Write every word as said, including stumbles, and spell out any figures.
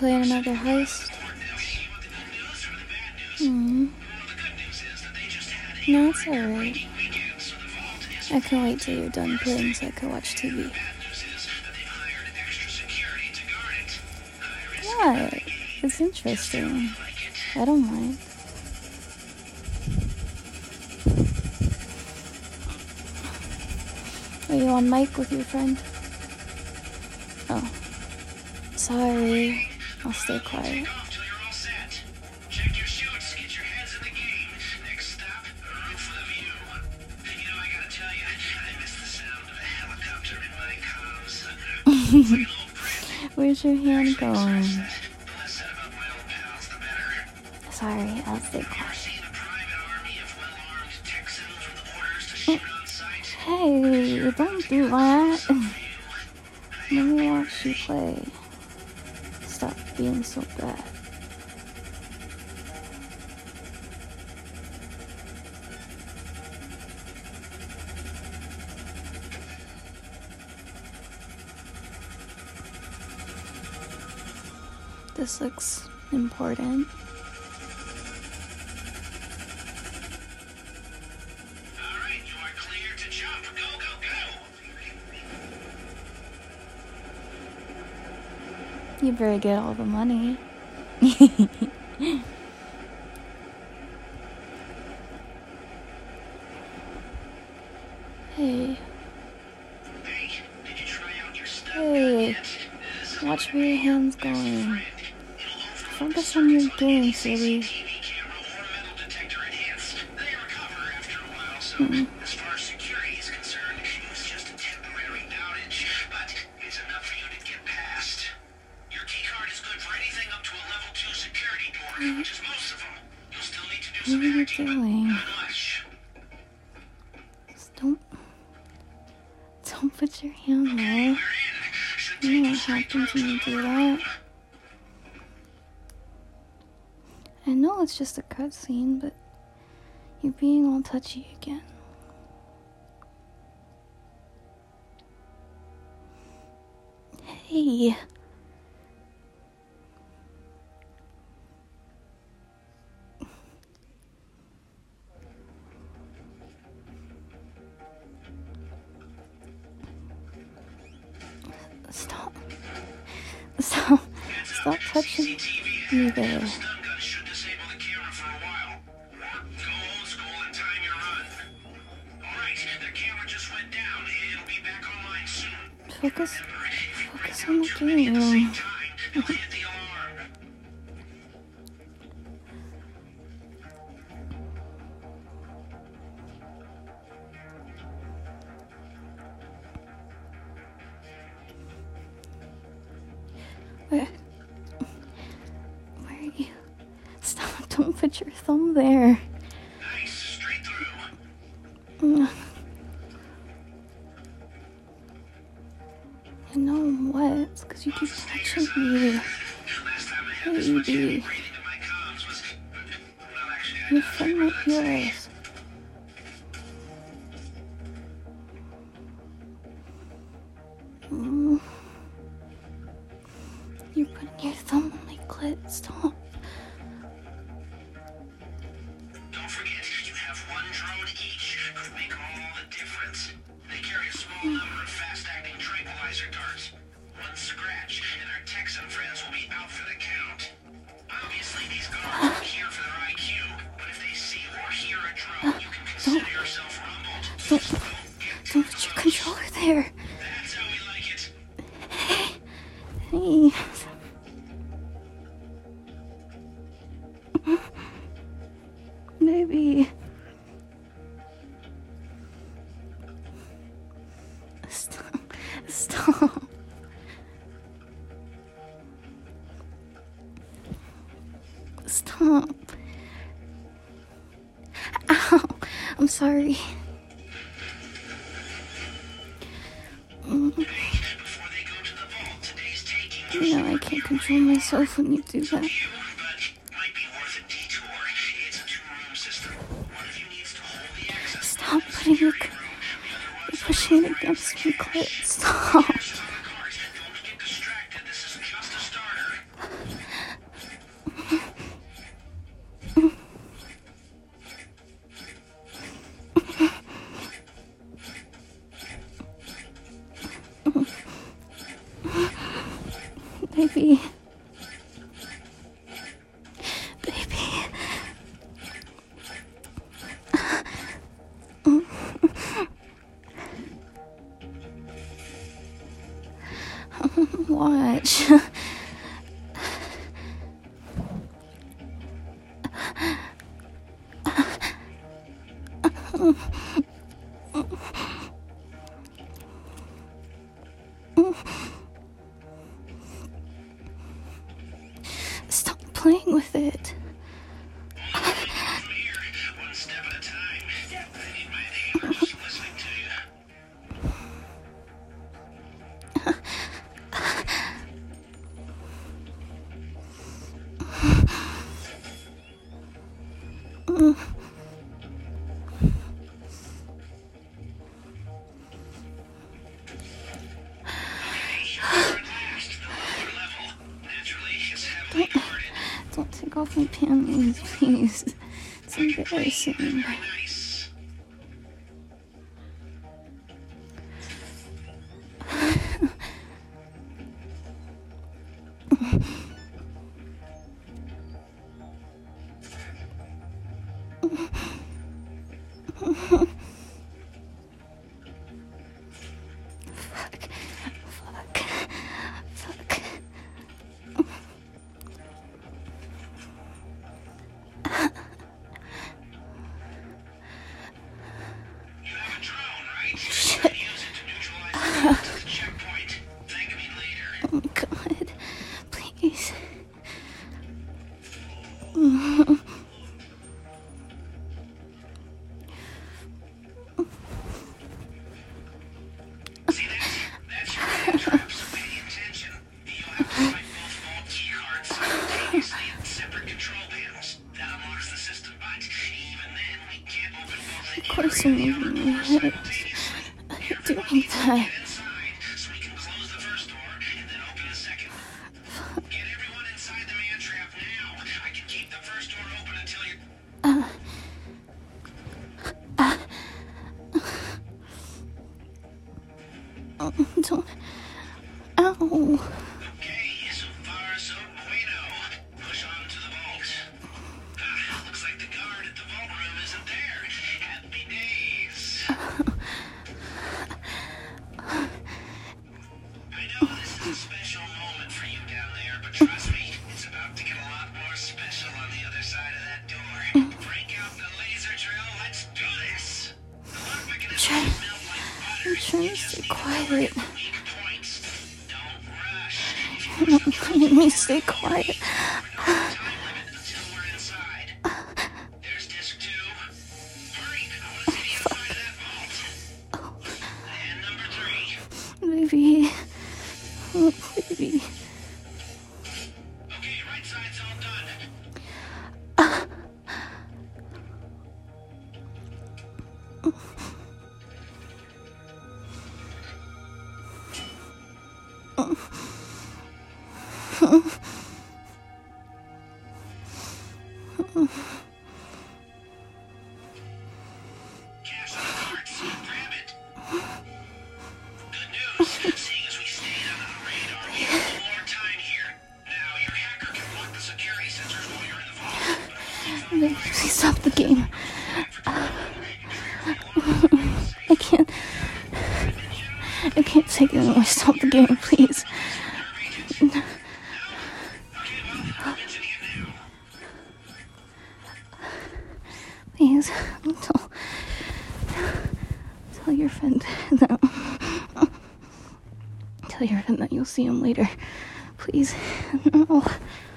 playing another heist? Hmm. No, it's alright. I can't wait till you're done playing so I can watch T V. What? It's interesting. I don't mind. Are you on mic with your friend? Oh. Sorry. I'll stay quiet. Where's your hand going? Sorry, I'll stay quiet. Hey, don't do that. Let me watch you play. Stop being so bad. This looks important. Alright, you are clear to jump. Go, go, go! You better get all the money. Hey. Hey, did you try out your stuff? Hey. Watch where your hand's going. Focus on your game, silly. Mm-mm. As far as security is concerned, it was just a temporary outage, but it's enough for you to get past. Your keycard is good for anything up to a level two security door, which is most of them. You'll still need to do some What are you hacking, but doing? not much. Just don't... Don't put your hand Okay, there. we're in. Should You take know you what straight happens through when you to do the that? I know it's just a cutscene, but you're being all touchy again. Hey. Stop. Stop. Stop touching me there. Stun gun should disable the camera for a while. Or go old school and time your run. Alright, their camera just went down. It'll be back online soon. Focus. Remember, if you Focus break on out the too many at the same game. time, they'll hit the alarm. Where? Where are you? Stop. Don't put your thumb there. Nice, straight through. Mm. I know what? It's because you keep touching me. Last time I had this much heavy Baby. breathing in my comms was... Well, actually, I Your friend might hear us. Mm. You're putting your thumb on my clit. Stop. Don't forget, you have one drone each. Could make all the difference. They carry a small number of fast-acting tranquilizer darts. One scratch, and our Texan friends will be out for the count. Obviously, these guards aren't here for their I Q, but if they see or hear a drone, you can consider yourself rumbled. Don't, don't put your controller there. That's how we like it. Hey. Maybe. Stop. Stop. Stop. Ow. I'm sorry. Mm. Before they go to the vault, today's taking You know I can't control myself when you do that. you, but might be worth a detour. It's a two-room system. One of you needs to hold the access. Stop putting your... You're pushing it against my clit. Stop. Don't get distracted. This is just a starter. Baby. Baby. Watch. Stop playing with it. From here, one step at a time. I need my neighbors listening to you. Don't take off my panties, please. It's embarrassing. Nice. Fuck. Fuck. Fuck. You have a drone, right? Shit. Use it to neutralize the checkpoint. Thank me later. Oh my god. Please. See that? That's your hand trap, so pay attention. You'll have to swipe both vault key cards simultaneously in separate control panels. That unlocks the system, but even then, we can't open both the Of course inner I'm and the outer moving doors my head. simultaneously. I hate Everyone doing needs to that. get inside so we can close the first door and then open the second. Get everyone inside the man trap now. I can keep the first door open until you... Uh. Uh. Oh, don't. Ow. Okay, so far so bueno. Push on to the vault. Ah, looks like the guard at the vault room isn't there. Happy days. I know this is a special moment for you down there, but trust me, it's about to get a lot more special on the other side of that door. Break out the laser drill, let's do this. The lock mechanism Try- will melt like butter. I'm trying You to just stay need to quiet. find the weak points. Don't rush. If you You're push not the letting trigger, me stay quiet. no time limit until we're inside. There's disc two. Hurry, I want to see the inside of that vault. And number three. Baby. Oh, baby. Okay, right side's all done. Cash on the carts. Grab it. Good news. Seeing as we stayed under the radar, we have a little more time here. Now, your hacker can block the security sensors while you're in the vault. Baby, please stop the game. I can't. I can't take it anymore. Stop the game, please. Please, tell, tell your friend that. Tell your friend that you'll see him later. Please, no.